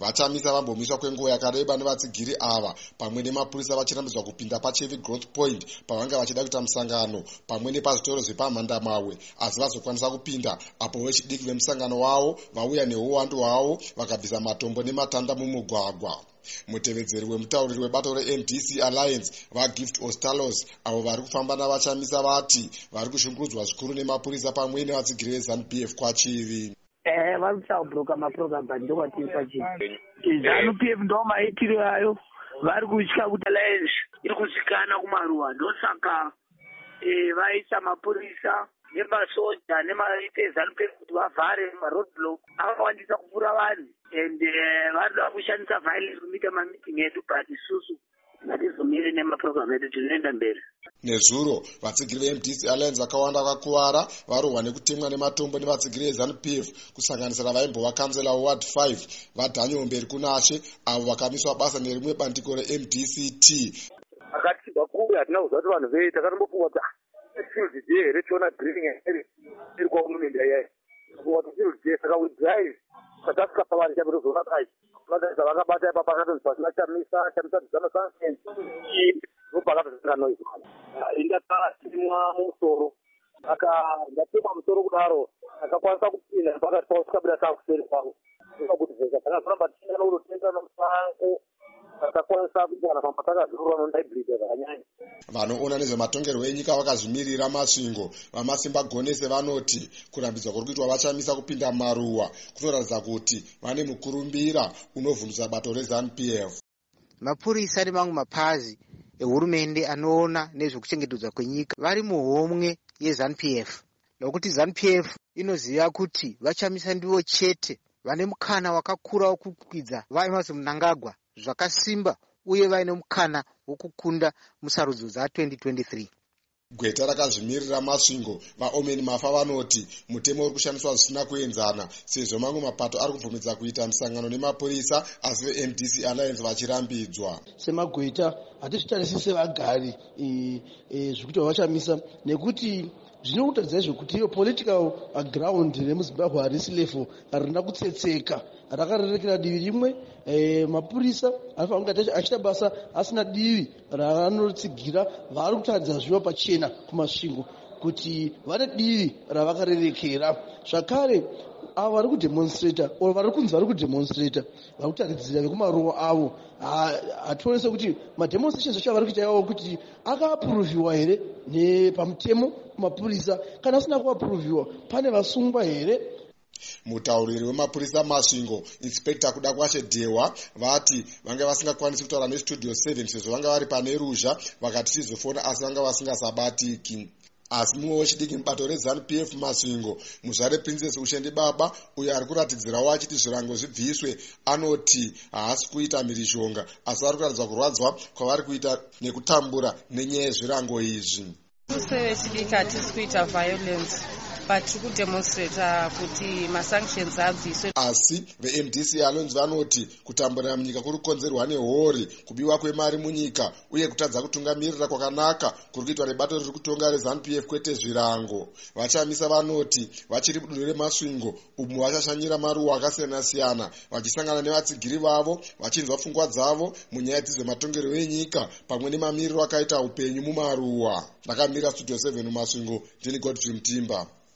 Vachamisa vambomiswa kwenguva yakareba nevatsigiri ava pamwe nemapurisa vachirambidzwa kupinda paChevy Growth Point pavanga vachida kuita musangano pamwe nepazvitoro zvepamhandamawe, asi vazokwanisa kupinda apo vechidiki vemusangano wavo vauya neuwandu hwavo vakabvisa matombo nematanda mumugwagwa. Mutevedzeri wemutauriri webato reMDC Alliance vaGift Ostalos avo vari kufamba navachamisa vati vari kushungurudzwa zvikuru nemapurisa pamwe nevatsigiri veZANU-PF kwaChivvi. Vari kusaubhuroka mapurogamba ndokwatiri paChivvi. ZANU-PF ndo maitiro ayo, vari kutya kuti Alliance iri kuzikana kumaruwa, ndosaka vaisa mapurisa nemasoja nemaZANU-PF kuti vavhare maroadblock akawandisa kupfuura vanhu and varikuda kushandisa violence kuita mamiting edu, but isusu ngatizomire nemaprogram edu tinoenda mberi. Nezuro vatsigiri veMDC Alliance vakawanda vakakuvara varohwa nekutemwa nematombo nevatsigiri veZANU-PF kusanganisira vaimbova kansela ward 5 vaDaniel Mberi Kunashe avo vakamiswa basa nerimwe bandiko reMDCT. Akatibva kure hatina kuziva kuti vanhu vei takatombofunga kuti field day here tiona drilling iri kwahurumende yai kufunga kuti field day saka we drive satasvika pavari chapirozoona kai vakaisa vakabata ipapo akatonzi pasina chamisa dzana sunset ndopakatozinganoizwa indakatimwa mumusoro aka ndatemwa musoro kudaro akakwanisa kupinda pakati pavo tikabida takuseri kwavo kuti zveka takazoramba tichienda nokutotenga nomusango akakwanisa kuwana pamba takazorora nondaibhirita zvakanyanya. Vanoona nezvematongerwo enyika vakazvimirira masvingo vamasimba gonese vanoti kurambidzwa kuri kuitwa vachamisa kupinda maruwa kunoratidza kuti vane mukurumbira unovhundutsa bato reZANU-PF. Mapurisa nemamwe mapazi ehurumende anoona nezvekuchengetedzwa kwenyika vari muhomwe yeZANU-PF, nokuti ZANU-PF inoziva kuti vachamisa ndivo chete vane mukana wakakura wokukwidza vaEmmerson Mnangagwa zvakasimba uye vaine mukana wokukunda musarudzo dza2023. Gweta rakazvimirira masvingo vaOmeni Mafa vanoti mutemo uri kushandiswa zvisina kuenzana sezvo mamwe mapato ari kubvumidza kuita musangano nemapurisa asi veMDC Alliance vachirambidzwa. Semagweta hatizvitarisi sevagari zvekuti vachamisa nekuti zvinokuratidza zvekuti iyo political ground remuZimbabwe harisi level harina kutsetseka, rakarerekera divi rimwe. Mapurisa anofanira kunge achita basa asina divi raanotsigira vari kutaridza zviva pachena kumasvingo kuti vane divi ravakarerekera. Zvakare avo vari kudemonstrata vari kunzi vari kudemonstrata vari kutaridzira vekumaruwa avo hationese kuti mademonstrations acho vari kuita iwawo kuti akaapuruviwa here nepamutemo kumapurisa kana asina kuapuruviwa pane vasungwa here. Mutauriri wemapurisa masvingo Inspector Kudakwashe Dehwa vati vanga vasingakwanisi kutaura neStudio 7 sezvo vanga vari pane ruzha vakati chizofona asi vanga vasingasabatiki. Asi mumwe wechidiki mubato reZANU-PF masvingo muzvare Princess Ushende Baba uyo ari kuratidzirawo achiti zvirango zvibviswe anoti haasi kuita mhirizhonga asi ari kuratidza kurwadzwa kwavari kuita nekutambura nenyaya yezvirango izvi. Vechidiki hatisi kuita violence but tiri kudemonstrata kuti masanctions abviswe. Asi veMDC Alliance vanoti kutambura munyika kuri kukonzerwa nehori, kubiwa kwemari munyika uye kutadza kutungamirira kwakanaka kuri kuitwa nebato riri kutonga reZANU-PF kwete zvirango. Vachamisa vanoti vachiri mudunhu remasvingo umu vachashanyira maruwa akasiyana siyana vachisangana nevatsigiri vavo vachinzwa pfungwa dzavo munyaya dzematongerwo enyika pamwe nemamiriro akaita upenyu mumaruwa. Ndakamira Studio 7 mumasvingo, ndini Godfrey Mutimba.